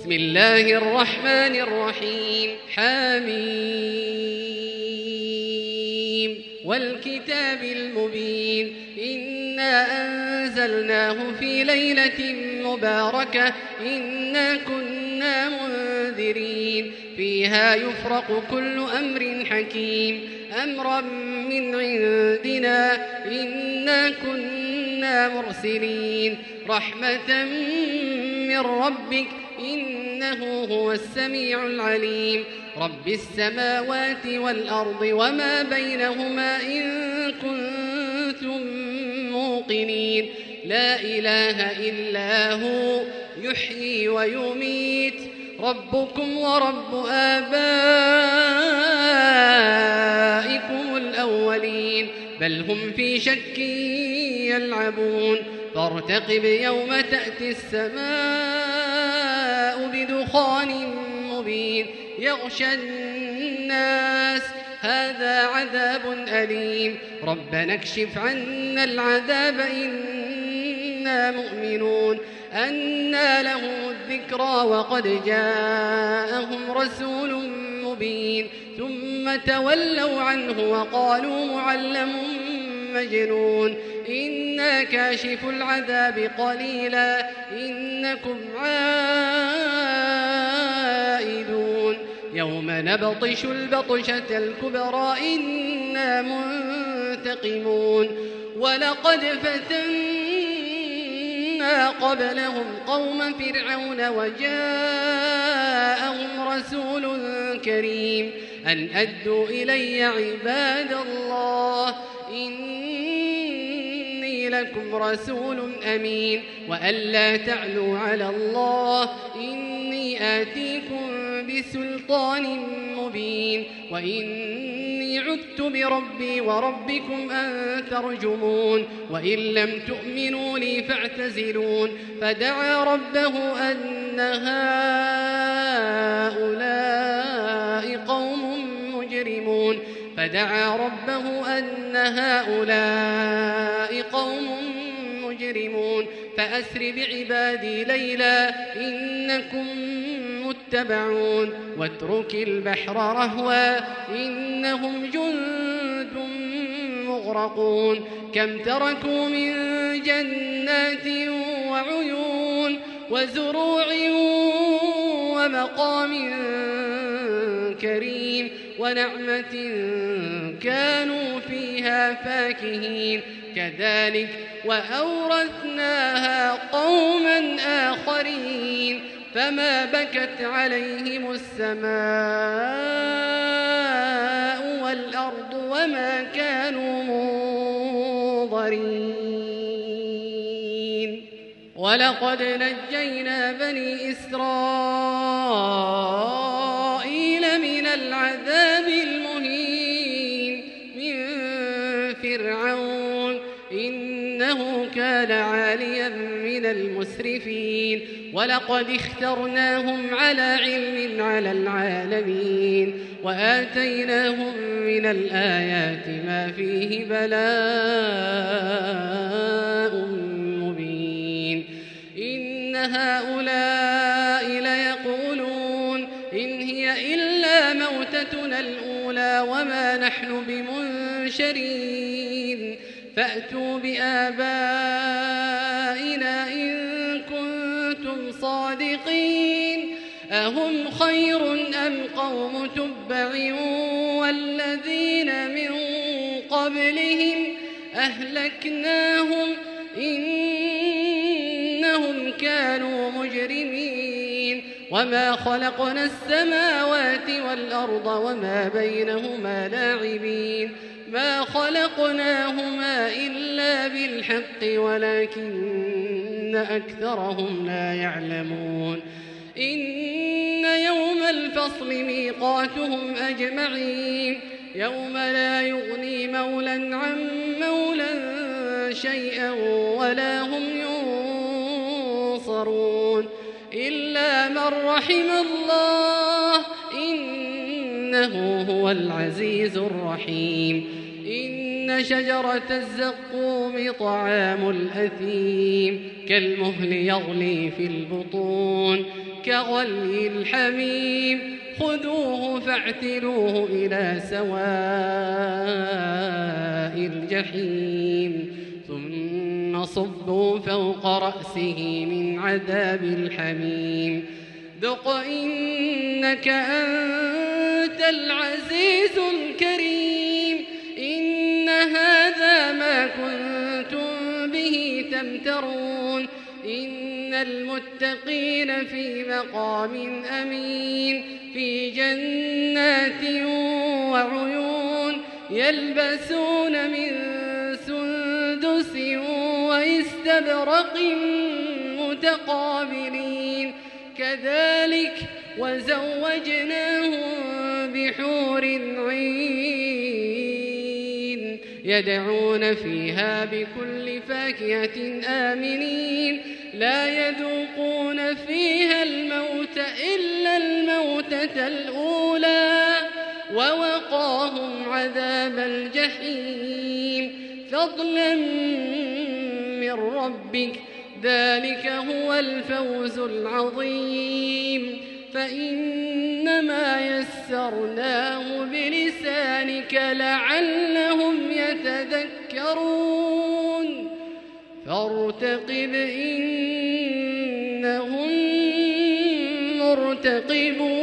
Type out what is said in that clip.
بسم الله الرحمن الرحيم. حميم والكتاب المبين. إنا أنزلناه في ليلة مباركة إنا كنا منذرين فيها يفرق كل أمر حكيم أمرا من عندنا إنا كنا مرسلين رحمة من ربك إنه هو السميع العليم. رب السماوات والأرض وما بينهما إن كنتم موقنين لا إله إلا هو يحيي ويميت ربكم ورب آبائكم الأولين بل هم في شك يلعبون فارتقب يوم تأتي السماء بدخان مبين يغشى الناس هذا عذاب أليم ربنا اكشف عنا العذاب إنا مؤمنون. أنى له الذكرى وقد جاءهم رسول مبين ثم تولوا عنه وقالوا معلم مجنون إنا كاشف العذاب قليلا إنكم عائدون يوم نبطش البطشة الكبرى إنا منتقمون. ولقد فتنا قبلهم قوم فرعون وجاءهم رسول كريم أن أدوا إلي عباد الله إني لكم رسول أمين وألا تعلوا على الله إني آتيكم بسلطان مبين وإني عدت بربي وربكم أن ترجمون وإن لم تؤمنوا لي فاعتزلون. فدعا ربه أن هؤلاء قوم مجرمون فأسر بعبادي ليلا إنكم متبعون واترك البحر رهوا إنهم جند مغرقون كم تركوا من جنات وعيون وزروع ومقام كريم ونعمة كانوا فيها فاكهين كذلك وأورثناها قوما آخرين فما بكت عليهم السماء والأرض وما كانوا منظرين. ولقد نجينا بني إسرائيل من العذاب المهين من فرعون إنه كان عاليا من المسرفين ولقد اخترناهم على علم على العالمين وآتيناهم من الآيات ما فيه بلاء مبين. إن هؤلاء ليقولون إن هي إلا موتتنا الأولى وما نحن بمنشرين فأتوا بآبائنا إن كنتم صادقين أهم خير أم قوم تبع والذين من قبلهم أهلكناهم إنهم كانوا مجرمين. وما خلقنا السماوات والأرض وما بينهما لاعبين ما خلقناهما إلا بالحق ولكن أكثرهم لا يعلمون. إن يوم الفصل ميقاتهم أجمعين يوم لا يغني مولى عن مولى شيئا ولا هم ينصرون إلا من رحم الله إنه هو العزيز الرحيم. إن شجرة الزقوم طعام الأثيم كالمهل يغلي في البطون كغلي الحميم خذوه فاعتلوه إلى سواء الجحيم ثم صبوا فوق رأسه من عذاب الحميم ذق إنك أنت العزيز الكريم إن هذا ما كنتم به تمترون إن المتقين في مقام أمين في جنات وعيون يلبسون من سندس واستبرق متقابلين كذلك وزوجناهم بحور عين يدعون فيها بكل فاكهة آمنين لا يذوقون فيها الموت إلا الموتة الأولى ووقاهم عذاب الجحيم فضلا من ربك ذلك هو الفوز العظيم فإنما يسرناه بلسانك لعلهم يتذكرون فارتقب إنهم مرتقبون